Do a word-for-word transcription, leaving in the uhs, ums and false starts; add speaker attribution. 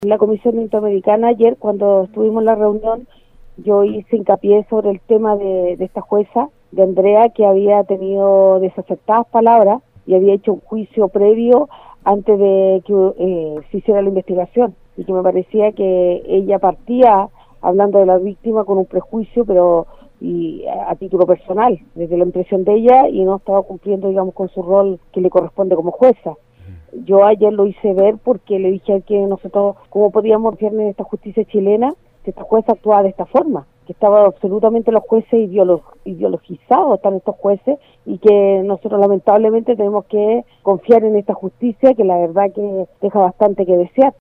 Speaker 1: En la Comisión Interamericana ayer, cuando estuvimos en la reunión, yo hice hincapié sobre el tema de, de esta jueza, de Andrea, que había tenido desacertadas palabras y había hecho un juicio previo antes de que eh, se hiciera la investigación, y que me parecía que ella partía hablando de la víctima con un prejuicio, pero y a, a título personal, desde la impresión de ella, y no estaba cumpliendo, digamos, con su rol que le corresponde como jueza. Yo ayer lo hice ver porque le dije que nosotros, cómo podíamos confiar en esta justicia chilena, que esta jueza actuaba de esta forma, que estaban absolutamente los jueces ideolo ideologizados, están estos jueces, y que nosotros lamentablemente tenemos que confiar en esta justicia, que la verdad que deja bastante que desear.